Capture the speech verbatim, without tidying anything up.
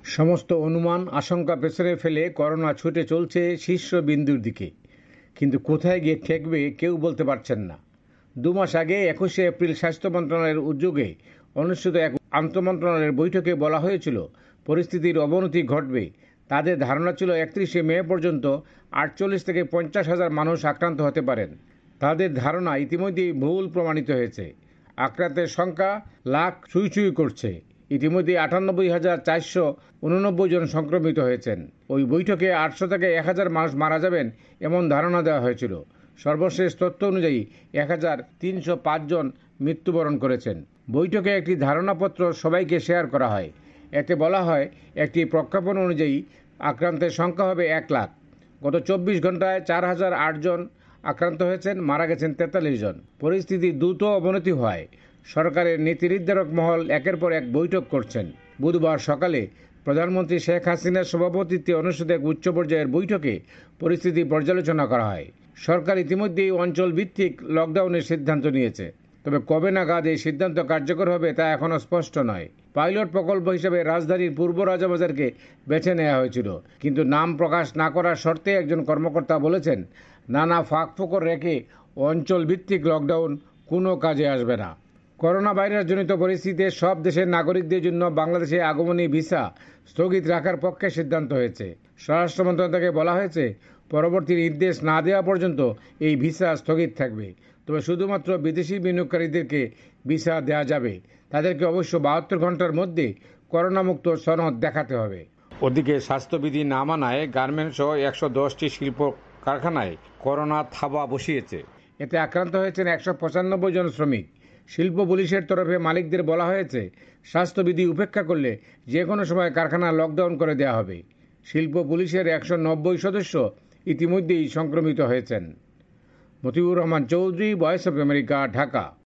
সমস্ত অনুমান আশঙ্কা পেছনে ফেলে করোনা ছুটে চলছে শীর্ষবিন্দুর দিকে, কিন্তু কোথায় গিয়ে ঠেকবে কেউ বলতে পারছেন না। দু মাস আগে একুশে এপ্রিল স্বাস্থ্য মন্ত্রণালয়ের উদ্যোগে অনুষ্ঠিত এক আন্তমন্ত্রণালয়ের বৈঠকে বলা হয়েছিল পরিস্থিতির অবনতি ঘটবে। তাদের ধারণা ছিল একত্রিশে মে পর্যন্ত আটচল্লিশ থেকে পঞ্চাশ হাজার মানুষ আক্রান্ত হতে পারেন। তাদের ধারণা ইতিমধ্যেই ভুল প্রমাণিত হয়েছে। আক্রান্তের সংখ্যা লাখ ছুঁই ছুঁই করছে। ইতিমধ্যে আটানব্বই হাজার চারশো উননব্বই জন সংক্রমিত হয়েছেন। ওই বৈঠকে আটশো থেকে এক হাজার মানুষ মারা যাবেন এমন ধারণা দেওয়া হয়েছিল। সর্বশেষ তথ্য অনুযায়ী এক হাজার তিনশো পাঁচ জন মৃত্যুবরণ করেছেন। বৈঠকে একটি ধারণাপত্র সবাইকে শেয়ার করা হয়। এতে বলা হয়, একটি প্রক্ষেপণ অনুযায়ী আক্রান্তের সংখ্যা হবে এক লাখ। গত চব্বিশ ঘন্টায় চার হাজার আট জন আক্রান্ত হয়েছেন, মারা গেছেন তেতাল্লিশ জন। পরিস্থিতি দ্রুত অবনতি হয়। সরকারের নীতি নির্ধারক মহল একের পর এক বৈঠক করছেন। বুধবার সকালে প্রধানমন্ত্রী শেখ হাসিনার সভাপতিত্বে অনুষ্ঠিত এক উচ্চ পর্যায়ের বৈঠকে পরিস্থিতি পর্যালোচনা করা হয়। সরকার ইতিমধ্যেই অঞ্চল ভিত্তিক লকডাউনের সিদ্ধান্ত নিয়েছে, তবে কবে নাগাদ এই সিদ্ধান্ত কার্যকর হবে তা এখনও স্পষ্ট নয়। পাইলট প্রকল্প হিসেবে রাজধানীর পূর্ব রাজাবাজারকে বেছে নেওয়া হয়েছিল, কিন্তু নাম প্রকাশ না করার শর্তে একজন কর্মকর্তা বলেছেন, নানা ফাঁকফোকর রেখে অঞ্চল ভিত্তিক লকডাউন কোনো কাজে আসবে না। করোনা ভাইরাসজনিত পরিস্থিতিতে সব দেশের নাগরিকদের জন্য বাংলাদেশে আগমনী ভিসা স্থগিত রাখার পক্ষে সিদ্ধান্ত হয়েছে। স্বরাষ্ট্র মন্ত্রণালয় থেকে বলা হয়েছে, পরবর্তী নির্দেশ না দেওয়া পর্যন্ত এই ভিসা স্থগিত থাকবে। তবে শুধুমাত্র বিদেশি বিনিয়োগকারীদেরকে ভিসা দেওয়া যাবে। তাদেরকে অবশ্য বাহাত্তর ঘন্টার মধ্যে করোনামুক্ত সনদ দেখাতে হবে। ওদিকে স্বাস্থ্যবিধি না মানায় গার্মেন্টস সহ একশো দশটি শিল্প কারখানায় করোনা থাবা বসিয়েছে। এতে আক্রান্ত হয়েছেন একশো পঁচানব্বই জন শ্রমিক। শিল্প পুলিশের তরফে মালিকদের বলা হয়েছে, স্বাস্থ্যবিধি উপেক্ষা করলে যে কোনো সময় কারখানা লকডাউন করে দেওয়া হবে। শিল্প পুলিশের একশো নব্বই সদস্য ইতিমধ্যেই সংক্রমিত হয়েছেন। Motiur Rahman Chowdhury, Voice of America, Dhaka.